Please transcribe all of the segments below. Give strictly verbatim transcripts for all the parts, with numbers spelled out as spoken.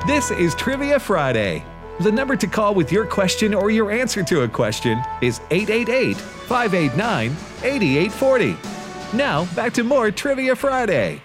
This is Trivia Friday. The number to call with your question or your answer to a question is eight eight eight, five eight nine, eight eight four zero. Now, back to more Trivia Friday.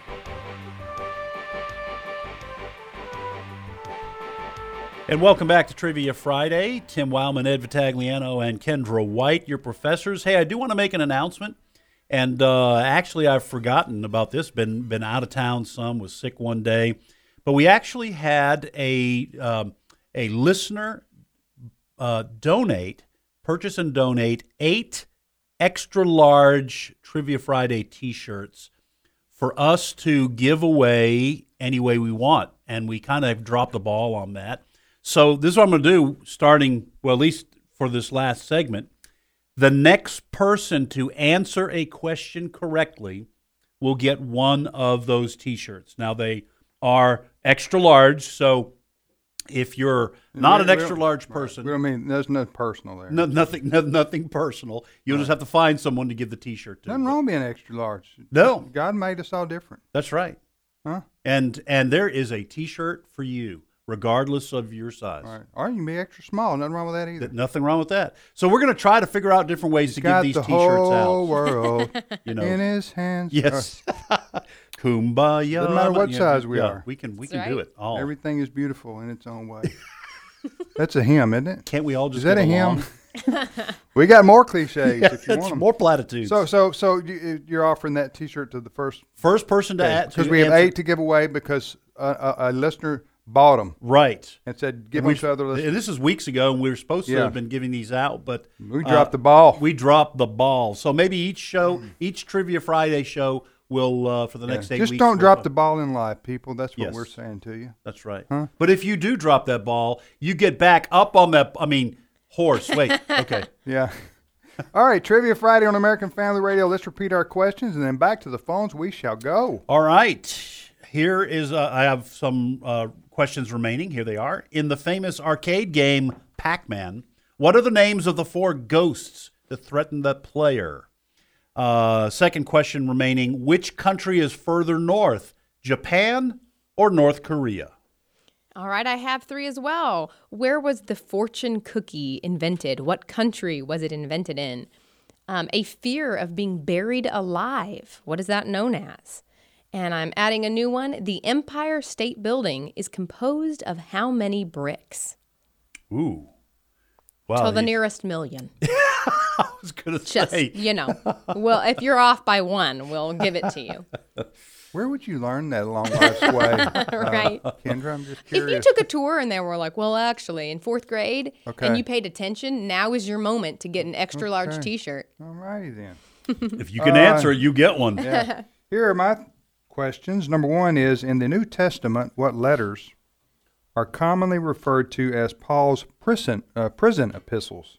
And welcome back to Trivia Friday. Tim Wildman, Ed Vitagliano, and Kendra White, your professors. Hey, I do want to make an announcement. And uh, actually, I've forgotten about this. Been been out of town some, was sick one day. But we actually had a um, a listener uh, donate, purchase and donate eight extra large Trivia Friday T-shirts for us to give away any way we want. And we kind of dropped the ball on that. So this is what I'm going to do starting, well, at least for this last segment. The next person to answer a question correctly will get one of those T-shirts. Now, they are extra large, so if you're not an extra large person... I mean, there's nothing personal there. No, nothing no, nothing personal. You'll right. just have to find someone to give the T-shirt to. Nothing wrong being extra large. No. God made us all different. That's right. Huh? And and there is a T-shirt for you, regardless of your size. All right. Or you can be extra small. Nothing wrong with that either. Nothing wrong with that. So we're going to try to figure out different ways He's to give these the T-shirts whole out. whole world you know, in his hands. Yes. Kumbaya. Doesn't matter what yeah, size we yeah, are. We can we That's can right. do it all. Everything is beautiful in its own way. That's a hymn, isn't it? Can't we all just Is that get a along? hymn? We got more cliches if you It's want them. more platitudes. So, so, so you- you're offering that T-shirt to the first First person to add. because we have eight to give away because a, a, a listener bought them Right. and said give And them to other listeners. And this is weeks ago, and we were supposed to Yeah. have been giving these out, but We uh, dropped the ball. We dropped the ball. So maybe each show, each Trivia Friday show, will uh, for the Yeah. next eight Just weeks. don't we'll drop talk- the ball in life, people. That's what Yes. we're saying to you. That's right. Huh? But if you do drop that ball, you get back up on that. I mean, horse. Wait. Okay. Yeah. All right, Trivia Friday on American Family Radio. Let's repeat our questions, and then back to the phones we shall go. All right. Here is, uh, I have some uh, questions remaining. Here they are. In the famous arcade game Pac-Man, what are the names of the four ghosts that threaten the player? Uh, second question remaining. Which country is further north, Japan or North Korea? All right, I have three as well. Where was the fortune cookie invented? What country was it invented in? Um, a fear of being buried alive. What is that known as? And I'm adding a new one. The Empire State Building is composed of how many bricks? Ooh. Wow. To the you- nearest million. I was going to Just, say. you know. Well, if you're off by one, we'll give it to you. Where would you learn that along life's way? Right. Uh, Kendra, I'm just If you curious. took a tour and they were like, well, actually, in fourth grade, Okay. and you paid attention, now is your moment to get an extra large Okay. T-shirt. All righty then. If you can Uh, answer it, you get one. Yeah. Here are my questions. Number one is, in the New Testament, what letters are commonly referred to as Paul's prison, uh, prison epistles?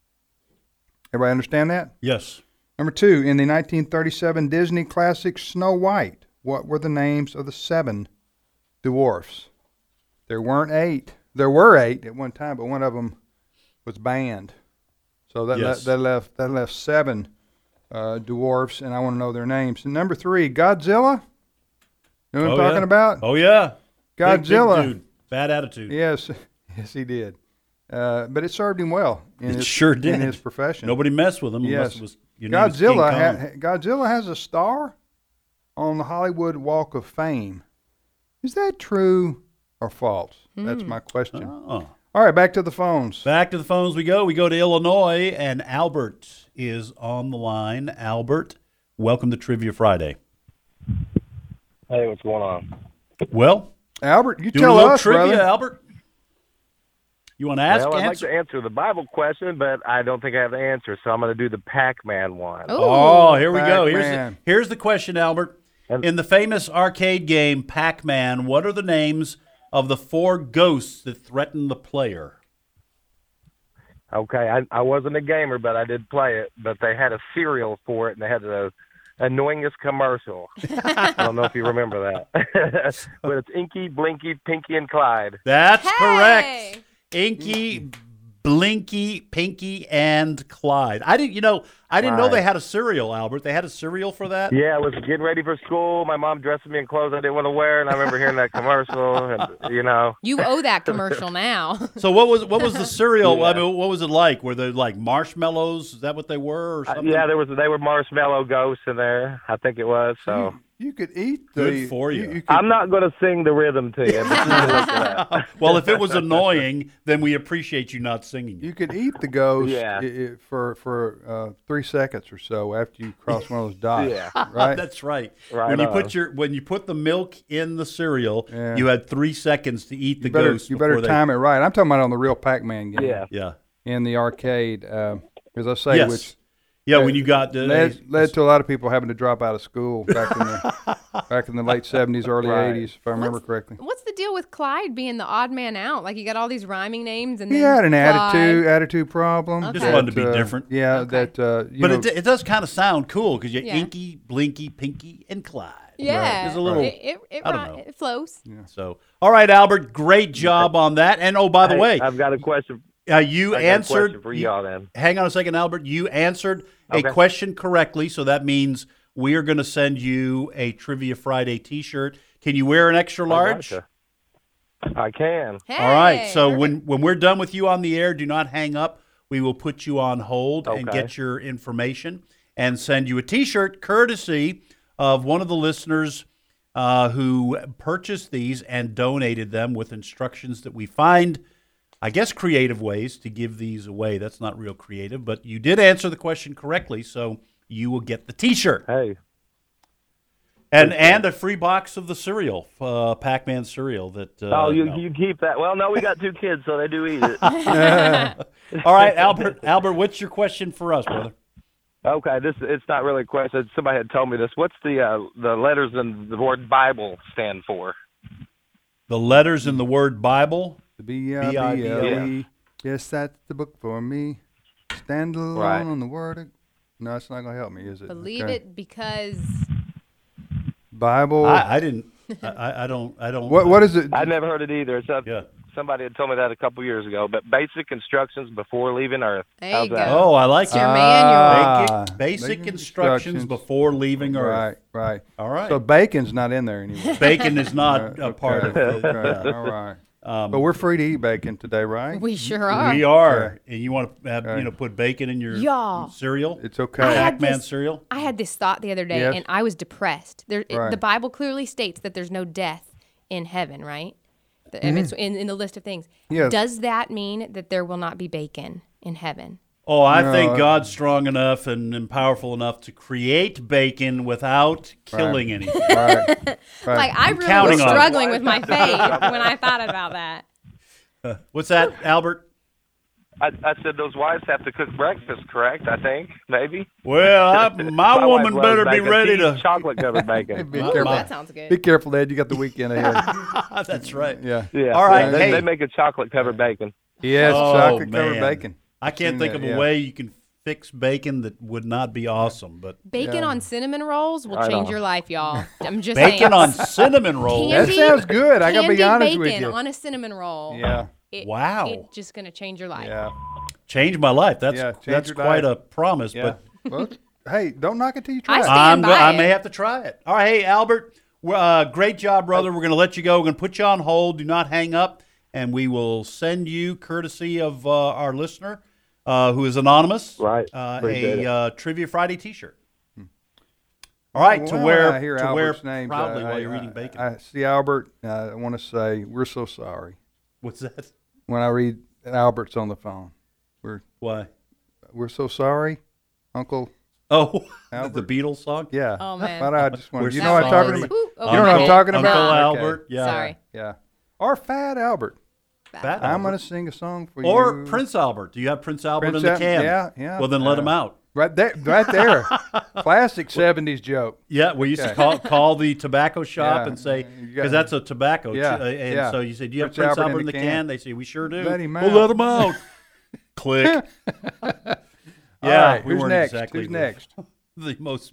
Everybody understand that? Yes. Number two, in the nineteen thirty-seven Disney classic Snow White, what were the names of the seven dwarfs? There weren't eight. There were eight at one time, but one of them was banned. So that, Yes. le- that left that left seven uh, dwarfs, and I want to know their names. And number three, Godzilla. You know what I'm Oh, talking yeah. about? Oh, yeah. Big, big Godzilla. dude. Bad attitude. Yes, yes, he did. Uh, but it served him well in It his sure did. in his profession. Nobody messed with him unless Yes. it was your name was King Godzilla, Kong. ha- Godzilla has a star on the Hollywood Walk of Fame. Is that true or false? That's my question. Oh. All right, back to the phones. Back to the phones we go. We go to Illinois, and Albert is on the line. Albert, welcome to Trivia Friday. Hey, what's going on? Well, Albert, you doing a tell little us, trivia, brother. Albert. You want to ask? Well, I'd like answer? to answer the Bible question, but I don't think I have the answer, so I'm going to do the Pac-Man one. Ooh. Oh, here we go. Here's the, Pac-Man. here's the question, Albert. And- In the famous arcade game Pac-Man, what are the names of the four ghosts that threaten the player? Okay, I, I wasn't a gamer, but I did play it. But they had a cereal for it, and they had the annoyingest commercial. I don't know if you remember that. But it's Inky, Blinky, Pinky, and Clyde. That's Hey! correct. Inky, Blinky, Pinky, and Clyde. I didn't, you know, I didn't know Right. they had a cereal, Albert. They had a cereal for that? Yeah, I was getting ready for school. My mom dressed me in clothes I didn't want to wear, and I remember hearing that commercial. And you know, You owe that commercial now. So what was what was the cereal? Yeah. I mean, what was it like? Were they like marshmallows? Is that what they were or Uh, something? yeah, there was they were marshmallow ghosts in there. I think it was. So You, you could eat the. Good for you. could, I'm not going to sing the rhythm to you. But you can look at that. Well, if it was annoying, then we appreciate you not singing it. You could eat the ghost Yeah. i- i- for for uh, three seconds or so after you cross one of those dots. Yeah. Right. That's right. Right when you on. put your when you put the milk in the cereal, Yeah. you had three seconds to eat the you better ghost. you better before time it right. I'm talking about on the real Pac-Man game. Yeah. They, yeah, In the arcade, uh, as I say, yes, which yeah. When you got the, led, led to a lot of people having to drop out of school back in the back in the late seventies, early Right. eighties, if I remember What's- correctly. What's the deal with Clyde being the odd man out? Like you got all these rhyming names and He then had an Clyde. attitude attitude problem. Okay. Just that, wanted to be uh, different. Yeah, Okay. that uh, you but know, it, it does kind of sound cool because you Yeah. Inky, Blinky, Pinky, and Clyde. Yeah, There's a little. It, it, it, I don't ri- know. it flows. So, all right, Albert, great job on that. And oh, by the Hey, way, I've got a question. uh, you I got a answered. question for y'all then. Hang on a second, Albert. You answered a Okay. question correctly, so that means we are going to send you a Trivia Friday T-shirt. Can you wear an extra large? Gotcha. I can. Hey, All right. So perfect. when when we're done with you on the air, do not hang up. We will put you on hold and Okay. get your information and send you a T-shirt courtesy of one of the listeners uh, who purchased these and donated them with instructions that we find, I guess, creative ways to give these away. That's not real creative, but you did answer the question correctly, so you will get the T-shirt Hey, and and a free box of the cereal, uh, Pac-Man cereal. That uh, oh, you no. you keep that. Well, no, we got two kids, so they do eat it. All right, Albert. Albert, what's your question for us, brother? Okay, this it's not really a question. Somebody had told me this. What's the uh, the letters in the word Bible stand for? The letters in the word Bible. the B I B B I L E. Yes, that's the book for me. Stand alone Right. on the word. Of, no, it's not gonna help me, is it? Believe Okay. it because Bible. I, I didn't. I, I don't. I don't. what what is it? I never heard it either. So Yeah. somebody had told me that a couple years ago. But basic instructions before leaving Earth. There How's you that? go. Oh, I like It's your it. Ah, Basic, basic basic instructions, instructions. before leaving Earth. Right, right. All right. So bacon's not in there anymore. Bacon is not Uh, a part of okay, it. okay, all right. Um, But we're free to eat bacon today, right? we sure are. we are, and you want to have, Okay. you know put bacon in your Y'all. cereal, It's okay. I had Pac-Man this- cereal. I had this thought the other day, Yes. and I was depressed. There, it- Right. the Bible clearly states that there's no death in heaven, right? The- If it's in, in the list of things. Mm-hmm. Yes. Does that mean that there will not be bacon in heaven? Oh, I No, think uh, God's strong enough and, and powerful enough to create bacon without killing anything. Right, right. Like I really counting was on it. struggling with my faith when I thought about that. What's that, Albert? I, I said those wives have to cook breakfast, correct? I think maybe. Well, I, my, wife woman loves better be bacon. ready She eats to. chocolate covered bacon. Be Ooh, careful. that sounds Be good. careful, Dad. You got the weekend ahead. That's right. Yeah. Yeah. All right, They, hey. they make a chocolate covered bacon. Yes, Oh, chocolate covered man. bacon. I can't Seen think that, of a yeah. way you can fix bacon that would not be awesome, but Bacon Yeah. on cinnamon rolls will I change know. your life, y'all. I'm just bacon saying. on cinnamon rolls. That sounds good. I gotta be candied honest bacon with you. on a cinnamon roll. Yeah. It, Wow. It's just gonna change your life. Yeah. Changed my life. That's Yeah, changed that's your quite life. a promise, Yeah. but Well, hey, don't knock it till you try I it. stand I'm go- by I it. may have to try it. All right, hey Albert, we're, uh, great job, brother. We're going to let you go. We're going to put you on hold. Do not hang up, and we will send you, courtesy of uh, our listener, uh, who is anonymous, Right. uh, Appreciate a it. uh, Trivia Friday T-shirt. All right, to Well, wear I hear to wear Albert's names, proudly I- while you're I- eating bacon. I, see, Albert, uh, I want to say we're so sorry What's that? when I read Albert's on the phone. We're Why? we're so sorry, Uncle. Oh, the Albert. Beatles song. Yeah. Oh, man. But I just want We're you know what I'm talking sorry. about. Ooh, oh, You know what I'm okay. talking Uncle about? Albert. Yeah. Sorry. Yeah. Or Fat Albert. Fat I'm Albert. going to sing a song for Or you. Prince Albert. Do you have Prince Albert Prince in the Al- can? yeah, yeah. Well, then let Uh, him out. Right there, right there. Classic seventies joke. Yeah, we used to Okay. call call the tobacco shop Yeah. and say, You got- because that's a tobacco. Yeah, uh, and yeah. so you said, do you have Prince Prince Albert, in the can? They say, we sure do. Let him Well, out. let him out. Click. All Yeah, right, we who's weren't next? exactly Who's the- next? the most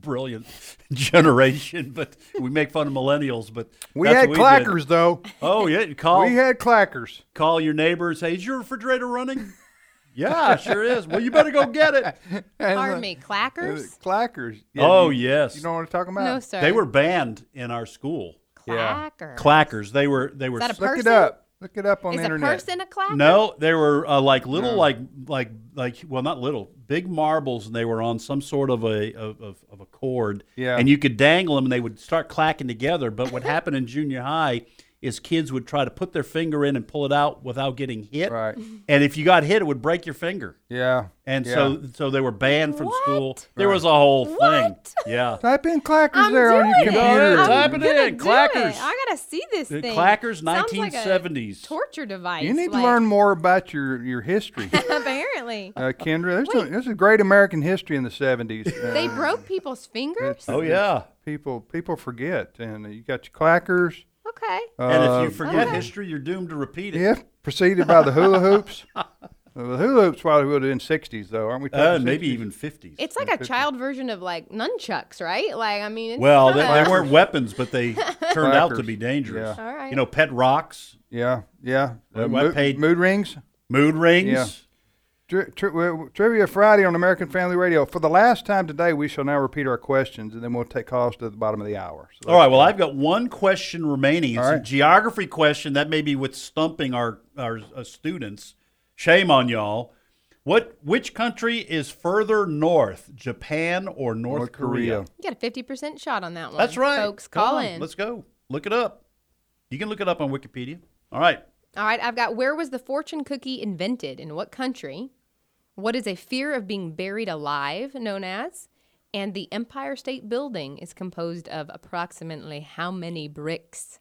brilliant generation, but we make fun of millennials. But We that's had what we clackers, did. though. Oh yeah, call We had clackers. call your neighbors. Say, is your refrigerator running? Yeah, sure is. Well, you better go get it. And, Pardon uh, me, uh, clackers? clackers. Oh, you, yes. You know what I'm talking about? No, sir. They were banned in our school. Yeah. clackers. Clackers. They were. They were. Is that a Look person? it up. Look it up on Is the a internet. person a clacker? No, they were uh, like little, No. like like like well, not little, big marbles, and they were on some sort of a of, of, of a cord. Yeah. And you could dangle them, and they would start clacking together. But what happened in junior high is kids would try to put their finger in and pull it out without getting hit. Right. And if you got hit, it would break your finger. Yeah. And yeah. so so they were banned from What? school. There was a whole thing. What? Yeah. Type in clackers I'm there on your doing computer. it. I'm Type it gonna in, do clackers. it. I gotta see this The thing. clackers, Sounds like a nineteen seventies. torture device. You need to like- learn more about your, your history, Apparently, uh, Kendra. There's a, there's a great American history in the seventies. Uh, they broke people's fingers. Oh yeah. people people forget, and you got your clackers. Okay. And if uh, you forget okay. history, you're doomed to repeat it. yeah, preceded by the hula hoops. Uh, the hula hoops probably would have been sixties though, aren't we? Uh, talking maybe sixties? even fifties. It's like a child version of like nunchucks, right? Like, I mean, it's Well, they, kinda- they weren't weapons, but they turned out to Clackers. be dangerous. Yeah. All right. You know, pet rocks, Yeah, yeah. Well, Uh, I mood, paid- mood rings. mood rings. Yeah. Tri- tri- well, Trivia Friday on American Family Radio. For the last time today, we shall now repeat our questions, and then we'll take calls to the bottom of the hour. So All right. Well, I've got one question remaining. It's All a right. geography question that may be with stumping our our uh, students. Shame on y'all. What? Which country is further north, Japan or North, North Korea? Korea. You got a fifty percent shot on that one. That's right. Folks, Come call on, in. Let's go. Look it up. You can look it up on Wikipedia. All right. All right, I've got where was the fortune cookie invented? In what country? What is a fear of being buried alive known as? And the Empire State Building is composed of approximately how many bricks?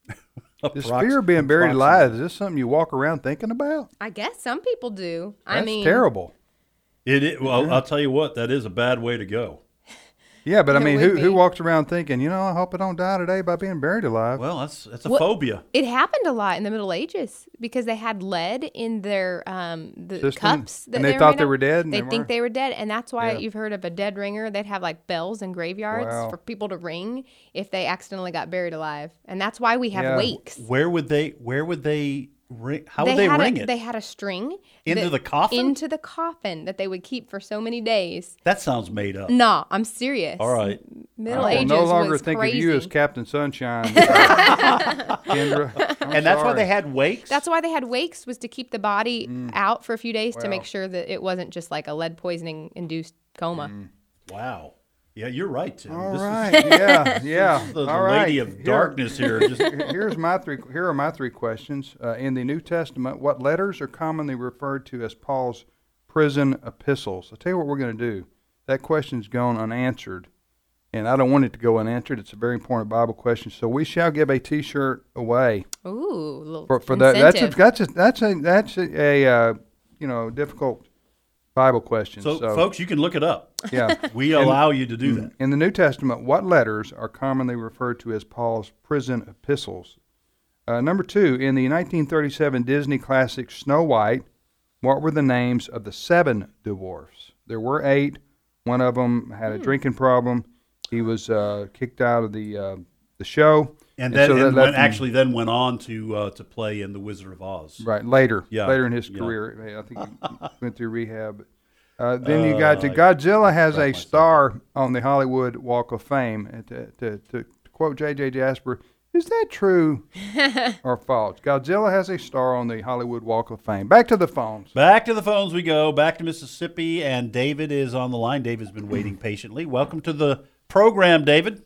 This Approx- fear of being buried approximate. alive, is this something you walk around thinking about? I guess some people do. That's I mean, terrible. It, it well, I'll tell you what. That is a bad way to go. Yeah, but I It mean, would who, who be. walks around thinking, you know, I hope I don't die today by being buried alive? Well, that's that's a What- phobia. It happened a lot in the Middle Ages because they had lead in their um, the System? cups, that And they were thought made they of. were dead and They they think weren't? they were dead, and that's why Yeah. you've heard of a dead ringer. They'd have like bells in graveyards Wow. for people to ring if they accidentally got buried alive, and that's why we have Yeah. wakes. Where would they? Where would they ring? How would they had ring a, it? They had a string Into that- the coffin? Into the coffin that they would keep for so many days. That sounds made up. No, I'm serious. All right. Middle I will Ages no longer was think crazy. of you as Captain Sunshine, uh, Kendra. I'm And that's why sorry. they had wakes. That's why they had wakes, was to keep the body Mm. out for a few days to make Wow. sure that it wasn't just like a lead poisoning induced coma. Mm. wow. Yeah, you're right, Tim. All This is- right, yeah, yeah. this is the, the All right. lady of Here- darkness here. Just Here's my three. Here are my three questions. Uh, in the New Testament, what letters are commonly referred to as Paul's prison epistles? I'll tell you what we're going to do. That question's gone unanswered, and I don't want it to go unanswered. It's a very important Bible question. So we shall give a T-shirt away Ooh, a little for, for that. That's a, incentive. that's a that's a that's a, a uh, you know difficult Bible question. so, So, folks, you can look it up. yeah. We allow you to do that. In the New Testament, what letters are commonly referred to as Paul's prison epistles? Uh, number two, in the nineteen thirty-seven Disney classic Snow White, what were the names of the seven dwarfs? There were eight. One of them had a drinking problem. He was uh, kicked out of the uh, the show. And then so that and left went, him- actually then went on to uh, to play in The Wizard of Oz. Right, later. Yeah, Later in his yeah. career. I think he went through rehab. Uh, then you got to Uh, Godzilla has crack a myself star on the Hollywood Walk of Fame. And to, to, to quote J J Jasper, is that true or false? Godzilla has a star on the Hollywood Walk of Fame. Back to the phones. Back to the phones we go. Back to Mississippi, and David is on the line. David's been waiting patiently. Welcome to the program, David.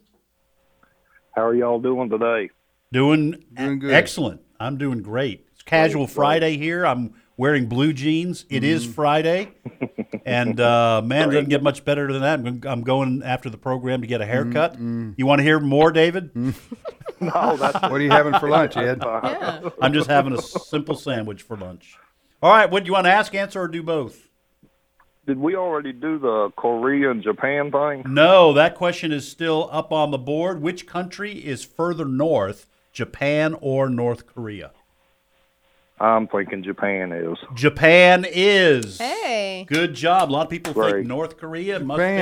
How are y'all doing today? Doing, Doing good. excellent. I'm doing great. It's casual Friday here. I'm wearing blue jeans. It is Mm-hmm. Friday, and uh, man, it doesn't get much better than that. I'm, I'm going after the program to get a haircut. Mm-hmm. You want to hear more, David? No, that's What are you having for lunch, Ed? Yeah. I'm just having a simple sandwich for lunch. All right, what do you want to ask, answer, or do both? Did we already do the Korea and Japan thing? No, that question is still up on the board. Which country is further north, Japan or North Korea? I'm thinking Japan is. Japan is. Hey. Good job. A lot of people Great. think North Korea must Japan. be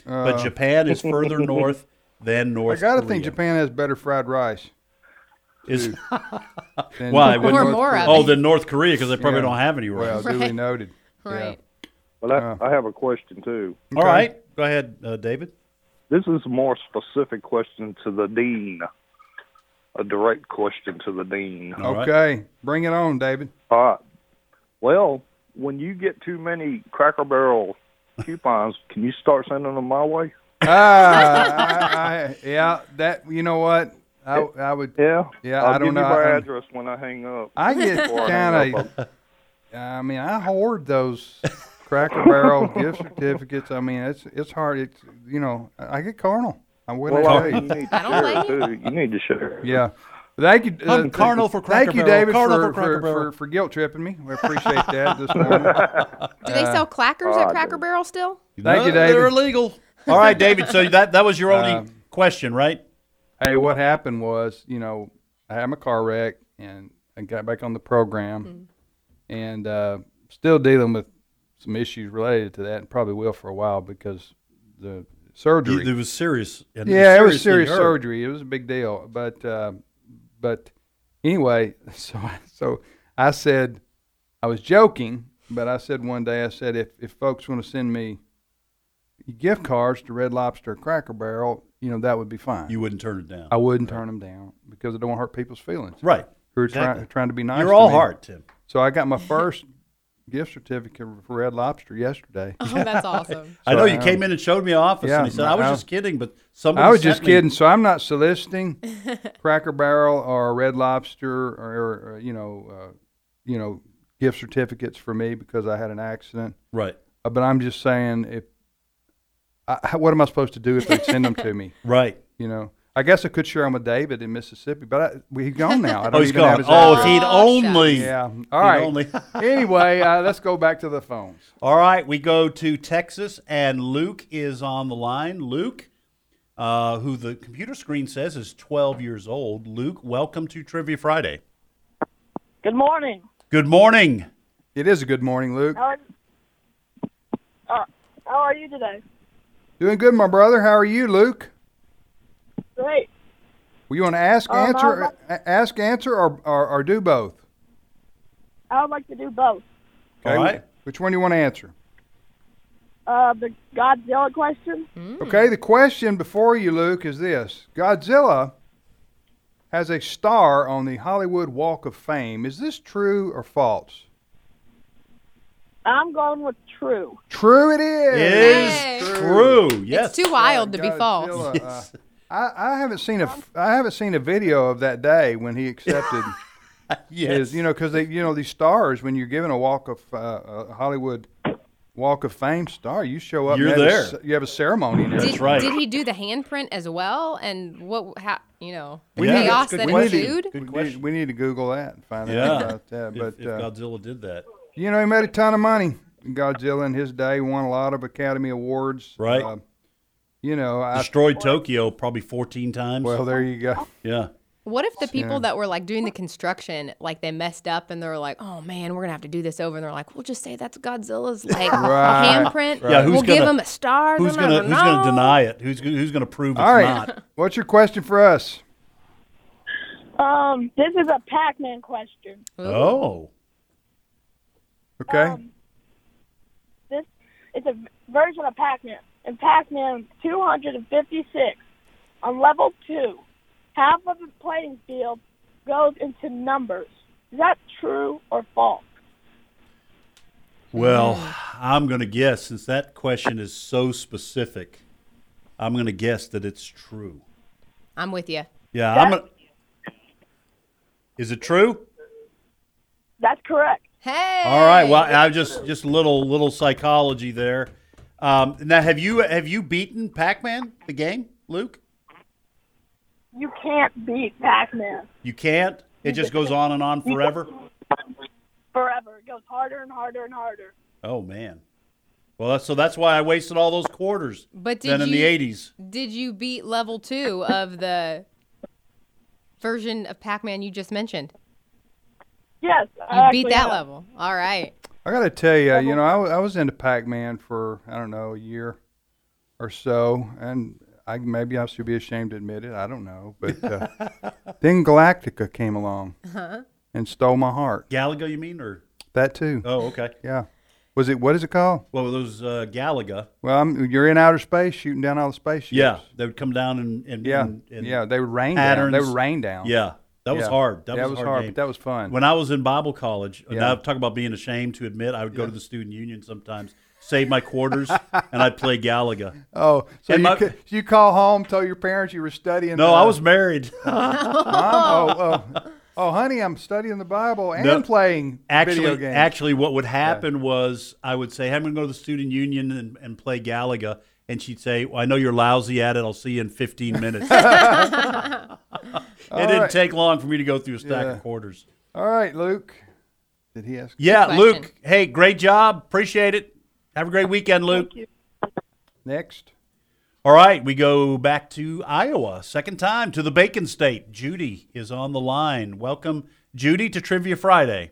but Japan is further north than North I gotta Korea. think Japan has better fried rice. Is than- Why? than Or North more Korea. of oh, it. than North Korea because they probably Yeah. don't have any Well, rice. duly Right. noted. Right. But I, Uh. I have a question too. All right, go ahead, uh, David. This is a more specific question to the dean. A direct question to the dean. All right. Okay, bring it on, David. All right. Well, when you get too many Cracker Barrel coupons, can you start sending them my way? Ah, I, I, yeah, that you know what? I, I would. Yeah. Yeah, I'll I don't give know. you my I- address when I hang up. I get Before I hang kind up, of. I mean, I hoard those Cracker Barrel gift certificates. I mean, it's it's hard. It's you know, I get carnal. I will Well, tell I you. mean, you need to I don't share blame it too. You need to share it. Yeah. Thank you. I'm carnal for Cracker Thank you, Barrel. David, Carnal for, for Cracker for, Barrel. for, for guilt tripping me. We appreciate that this morning. Do they sell clackers oh, at I Cracker do. Barrel still? Thank you, No, They're David. illegal. All right, David. So that that was your only Um, question, right? Hey, what happened was, you know, I had my car wreck and I got back on the program and uh, still dealing with some issues related to that and probably will for a while because the surgery. It was serious. and yeah, it was seriously serious hurt. surgery. It was a big deal. But uh, but anyway, so so I said I was joking, but I said one day I said if if folks want to send me gift cards to Red Lobster or Cracker Barrel, you know that would be fine. You wouldn't turn it down. I wouldn't turn them down because I don't want to hurt people's feelings. Right. Who are Exactly. trying trying to be nice. You're to all me. hard, Tim. So I got my first gift certificate for Red Lobster yesterday. Oh, that's awesome. I know So, you um, came in and showed me office, yeah, and he said, "I was I- just kidding," but somebody I was sent just me- kidding. So I'm not soliciting Cracker Barrel or Red Lobster or, or you know, uh, you know, gift certificates for me because I had an accident. Right. Uh, but I'm just saying, if I, what am I supposed to do if they send them to me? Right. You know, I guess I could share them with David in Mississippi, but I, we- he's gone now. I don't Oh, he's even have gone. his Oh, if address. he'd Oh, only. Yeah. He'd All right. only- Anyway, uh, let's go back to the phones. All right, we go to Texas, and Luke is on the line. Luke, uh, who the computer screen says is twelve years old. Luke, welcome to Trivia Friday. Good morning. Good morning. It is a good morning, Luke. How are, uh, how are you today? Doing good, my brother. How are you, Luke? Great. Well, you want to ask, Um, answer, I'd a- ask, answer, or, or or do both? I would like to do both. All right. Which one do you want to answer? Uh, the Godzilla question. Okay. The question before you, Luke, is this: Godzilla has a star on the Hollywood Walk of Fame. Is this true or false? I'm going with true. True, it is. It is Hey. true. Yes. It's too wild to be false. Godzilla, uh, I, I haven't seen a I haven't seen a video of that day when he accepted yes. his, you know, because they, you know, these stars when you're given a Walk of uh, a Hollywood Walk of Fame star, you show up. You're and have a there. ce- you have a ceremony. And Did, everything. right. did he do the handprint as well? And what, how, you know, the Yeah, chaos that's a that good question. ensued? Good We question. need, we need to Google that and find Yeah. out about that. If, But if uh, Godzilla did that. you know, he made a ton of money. Godzilla in his day won a lot of Academy Awards. Right. Uh, you know, I, Destroyed Tokyo probably fourteen times. well, there you go. yeah. What if the people Yeah. that were like doing the construction, like they messed up and they're like, oh man, we're going to have to do this over. And they're like, we'll just say that's Godzilla's like Right. handprint. Yeah, who's we'll give gonna- him a star. Who's They'll gonna never Who's gonna know. deny it? Who's go- Who's gonna prove it's All right. not? What's your question for us? Um, this is a Pac-Man question. Oh. Okay. Um, this it's a version of Pac-Man. In Pac-Man two hundred fifty-six, on level two, half of the playing field goes into numbers. Is that true or false? Well, I'm going to guess, since that question is so specific, I'm going to guess that it's true. I'm with you. Yeah, I'm going to. Is it true? That's correct. Hey. All right. Well, I just just a little little psychology there. Um, now, have you have you beaten Pac-Man the game, Luke? You can't beat Pac-Man You can't. It just goes on and on forever. forever. It goes harder and harder and harder. Oh man. Well, that's, so that's why I wasted all those quarters. But did then in you, the eighties. Did you beat level two of the version of Pac-Man you just mentioned? Yes, You I beat actually that have. level. All right. I got to tell you, you know, I, wa- I was into Pac-Man for, I don't know, a year or so, and I maybe I should be ashamed to admit it. I don't know, but uh, then Galactica came along Uh-huh. and stole my heart. Galaga, you mean, or That too. oh, okay. Yeah. Was it? What is it called? Well, those uh, Galaga. Well, I'm, you're in outer space, shooting down all the spaceships. Yeah, they would come down and, and Yeah. and, and yeah. They would rain patterns. down. They would rain down. Yeah, that was Yeah. hard. That Yeah, was, it was a hard. hard, game. but that was fun. When I was in Bible college, and Yeah. I talk about being ashamed to admit, I would go to the student union sometimes, save my quarters, and I'd play Galaga. Oh, so And you, my- ca- you call home, tell your parents you were studying. No, uh, I was married. Mom, oh, oh, oh, honey, I'm studying the Bible and No, playing Actually, video games. actually, what would happen was I would say, "Hey, I'm going to go to the student union and, and play Galaga," and she'd say, "Well, I know you're lousy at it. I'll see you in fifteen minutes." It didn't right. take long for me to go through a stack Yeah. of quarters. All right, Luke. Did he ask? Yeah, question. Luke. Hey, great job. Appreciate it. Have a great weekend, Luke. Next. All right, we go back to Iowa, second time to the Bacon State. Judy is on the line. Welcome, Judy, to Trivia Friday.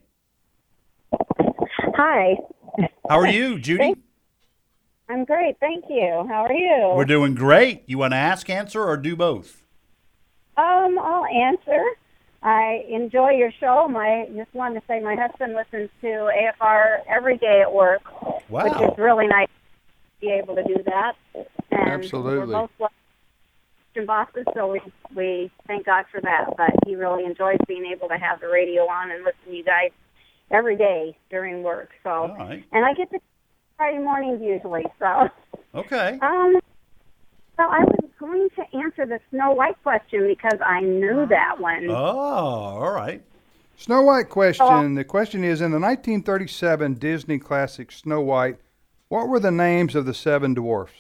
Hi, How are you, Judy? I'm great. Thank you. How are you? We're doing great. You want to ask, answer, or do both? Um, I'll answer. I enjoy your show. My just wanted to say my husband listens to A F R every day at work, Wow. which is really nice to be able to do that. And Absolutely. We're both Christian bosses, so we we thank God for that. But he really enjoys being able to have the radio on and listen to you guys every day during work. So, All right. and I get to Friday mornings usually. So. Okay. Um, so I was going to answer the Snow White question because I knew that one. Oh, all right. Snow White question. The question is, in the nineteen thirty-seven Disney classic Snow White, what were the names of the seven dwarfs?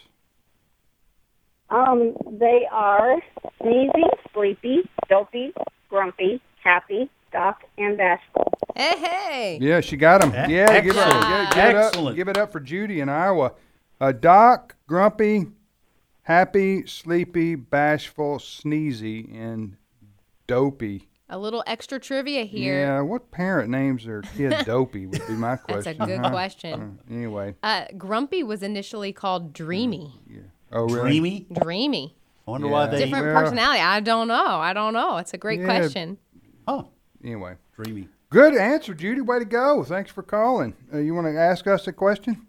Um, they are Sneezy, Sleepy, Dopey, Grumpy, Happy, Doc, and Bashful. Hey, hey. Yeah, she got them. E- Yeah, give it, excellent. give, give it up. Excellent. Give it up for Judy in Iowa. Uh, Doc, Grumpy, Happy, Sleepy, Bashful, Sneezy, and Dopey. A little extra trivia here. Yeah, what parent names their kid Dopey would be my That's question. a good huh? question. Uh, anyway. Uh, Grumpy was initially called Dreamy. Oh, really? Dreamy. Dreamy. I wonder why Yeah. they. Different Well- personality. I don't know. I don't know. It's a great Yeah. question. Oh, Anyway. dreamy. Good answer, Judy. Way to go. Thanks for calling. Uh, you want to ask us a question?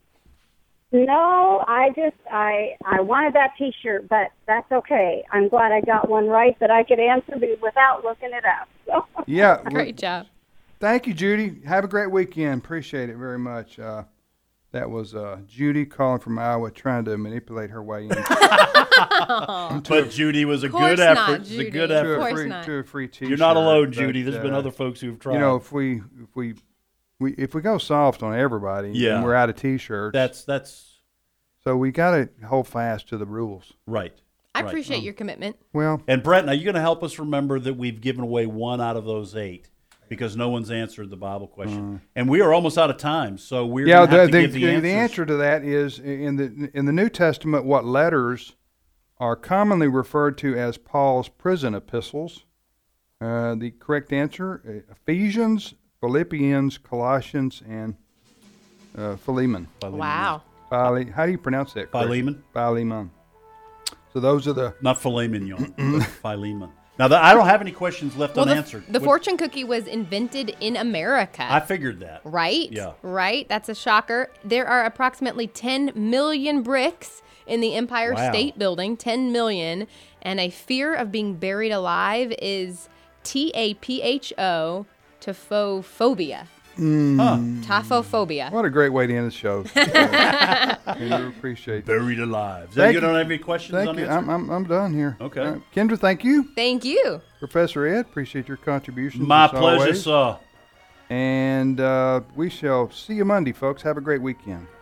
No, I just I I wanted that T-shirt, but that's okay. I'm glad I got one right that I could answer be- without looking it up. So. Yeah. well, Great job. Thank you, Judy. Have a great weekend. Appreciate it very much. Uh, that was uh, Judy calling from Iowa trying to manipulate her way in to, But Judy was a Of course good not, effort. It's a Judy. good Of to, effort. a course free, not. to a free T-shirt. You're not alone, but, Judy. There's been uh, other folks who've tried. You know, if we if we we if we go soft on everybody, Yeah. and we're out of T-shirts. that's that's so we got to hold fast to the rules. right. I Right. appreciate your commitment. Well, And Brett, now you're going to help us remember that we've given away one out of those eight because no one's answered the Bible question, and we are almost out of time. So we're yeah, going to the, have to the, give the, the, answers. the answer to that is in the in the New Testament. What letters are commonly referred to as Paul's prison epistles? Uh, the correct answer: uh, Ephesians, Philippians, Colossians, and uh, Philemon. Wow. Phile- How do you pronounce that? correctly? Philemon? Philemon. So those are the. Not filet mignon, but Philemon. Now, the, I don't have any questions left Well, the, unanswered. the What- fortune cookie was invented in America. I figured that. Right? Yeah. Right? That's a shocker. There are approximately ten million bricks in the Empire Wow. State Building. ten million. And a fear of being buried alive is T A P H O, taphophobia. Huh. Taphophobia. What a great way to end the show. I do appreciate that. Buried alive. So Thank you you. don't have any questions Thank you. unanswered? I'm, I'm, I'm done here. Okay. All right. Kendra, thank you. Thank you. Professor Ed, appreciate your contributions. My as pleasure, always. sir. And uh, we shall see you Monday, folks. Have a great weekend.